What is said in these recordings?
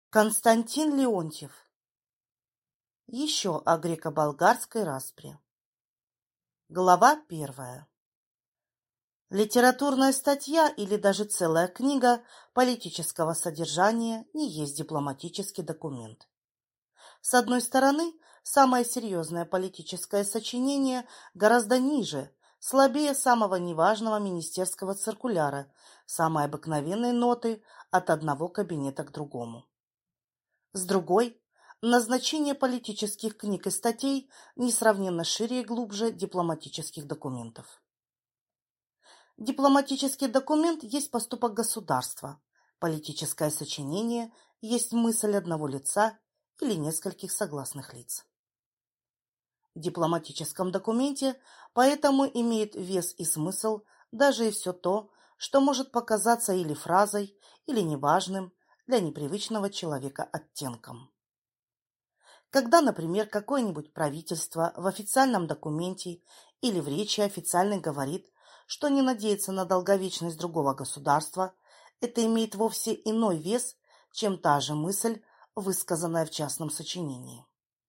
Константин Леонтьев. Еще о греко-болгарской распре. Глава 1. Литературная статья или даже целая книга политического содержания не есть дипломатический документ. С одной стороны, самое серьезное политическое сочинение гораздо ниже, слабее самого неважного министерского циркуляра, самой обыкновенной ноты от одного кабинета к другому. С другой, назначение политических книг и статей несравненно шире и глубже дипломатических документов. Дипломатический документ есть поступок государства, политическое сочинение есть мысль одного лица или нескольких согласных лиц. В дипломатическом документе поэтому имеет вес и смысл даже и все то, что может показаться или фразой, или неважным, для непривычного человека оттенком. Когда, например, какое-нибудь правительство в официальном документе или в речи официальной говорит, что не надеется на долговечность другого государства, это имеет вовсе иной вес, чем та же мысль, высказанная в частном сочинении.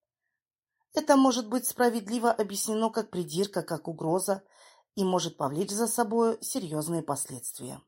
Это может быть справедливо объяснено как придирка, как угроза и может повлечь за собой серьезные последствия.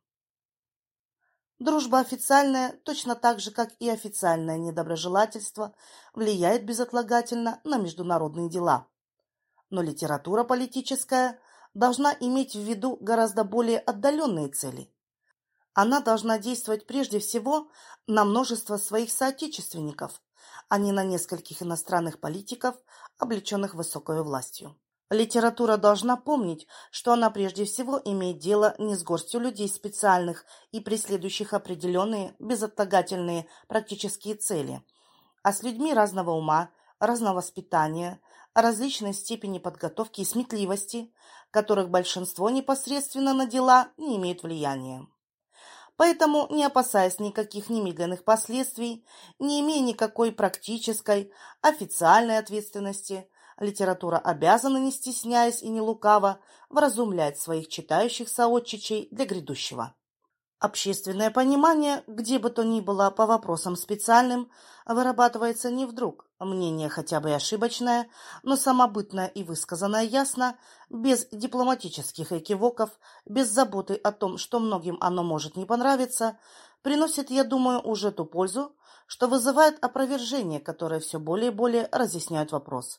Дружба официальная, точно так же, как и официальное недоброжелательство, влияет безотлагательно на международные дела. Но литература политическая должна иметь в виду гораздо более отдаленные цели. Она должна действовать прежде всего на множество своих соотечественников, а не на нескольких иностранных политиков, облеченных высокой властью. Литература должна помнить, что она прежде всего имеет дело не с горстью людей специальных и преследующих определенные безотлагательные практические цели, а с людьми разного ума, разного воспитания, различной степени подготовки и сметливости, которых большинство непосредственно на дела не имеет влияния. Поэтому, не опасаясь никаких немедленных последствий, не имея никакой практической, официальной ответственности, литература обязана, не стесняясь и не лукаво, вразумлять своих читающих соотчичей для грядущего. Общественное понимание, где бы то ни было по вопросам специальным, вырабатывается не вдруг, мнение хотя бы и ошибочное, но самобытное и высказанное ясно, без дипломатических экивоков, без заботы о том, что многим оно может не понравиться, приносит, я думаю, уже ту пользу, что вызывает опровержение, которое все более и более разъясняет вопрос.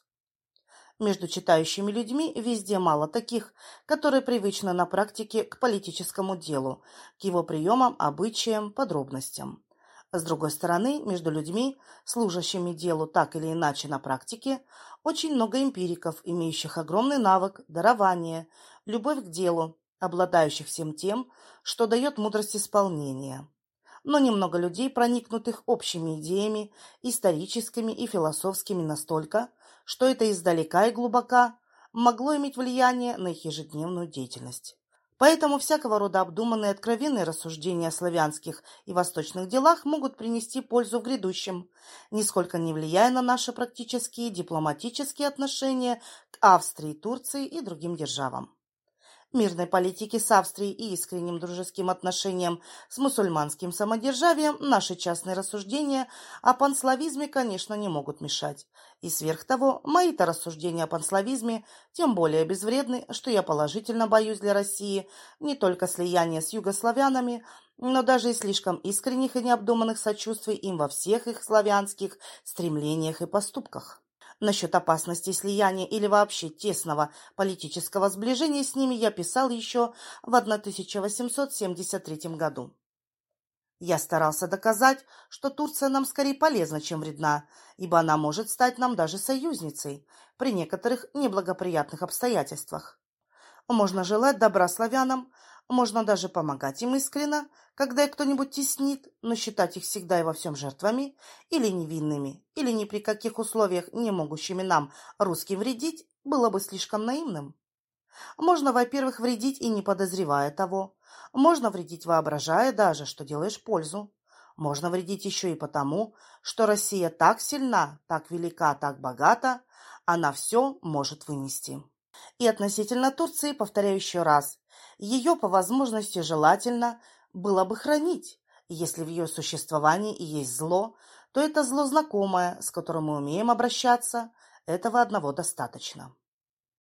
Между читающими людьми везде мало таких, которые привычны на практике к политическому делу, к его приемам, обычаям, подробностям. С другой стороны, между людьми, служащими делу так или иначе на практике, очень много эмпириков, имеющих огромный навык, дарование, любовь к делу, обладающих всем тем, что дает мудрость исполнения. Но немного людей, проникнутых общими идеями, историческими и философскими настолько, что это издалека и глубоко могло иметь влияние на их ежедневную деятельность. Поэтому всякого рода обдуманные откровенные рассуждения о славянских и восточных делах могут принести пользу в грядущем, нисколько не влияя на наши практические дипломатические отношения к Австрии, Турции и другим державам. Мирной политике с Австрией и искренним дружеским отношениям с мусульманским самодержавием наши частные рассуждения о панславизме, конечно, не могут мешать. И сверх того, мои-то рассуждения о панславизме тем более безвредны, что я положительно боюсь для России не только слияния с югославянами, но даже и слишком искренних и необдуманных сочувствий им во всех их славянских стремлениях и поступках. Насчет опасности слияния или вообще тесного политического сближения с ними я писал еще в 1873 году. Я старался доказать, что Турция нам скорее полезна, чем вредна, ибо она может стать нам даже союзницей при некоторых неблагоприятных обстоятельствах. Можно желать добра славянам, можно даже помогать им искренно, когда их кто-нибудь теснит, но считать их всегда и во всем жертвами, или невинными, или ни при каких условиях не могущими нам, русским, вредить, было бы слишком наивным. Можно, во-первых, вредить и не подозревая того. Можно вредить, воображая даже, что делаешь пользу. Можно вредить еще и потому, что Россия так сильна, так велика, так богата, она все может вынести. И относительно Турции, повторяю еще раз, ее по возможности желательно было бы хранить. Если в ее существовании и есть зло, то это зло знакомое, с которым мы умеем обращаться, этого одного достаточно.